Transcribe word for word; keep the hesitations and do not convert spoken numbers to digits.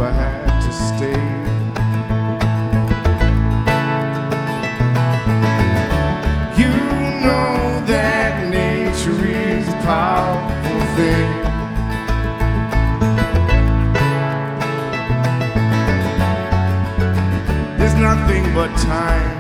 I had to stay. You know that nature is a powerful thing. There's nothing but time